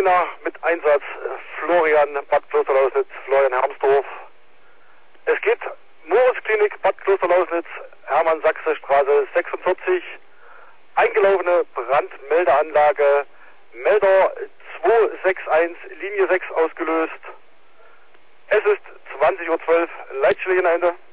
Sirena mit Einsatz Florian, Bad Klosterlausnitz, Florian Hermsdorf. Es geht Moritz-Klinik, Bad Klosterlausnitz, Hermann-Sachse-Straße 46. Eingelaufene Brandmeldeanlage, Melder 261, Linie 6 ausgelöst. Es ist 20:12 Uhr, Leitstelle Ende.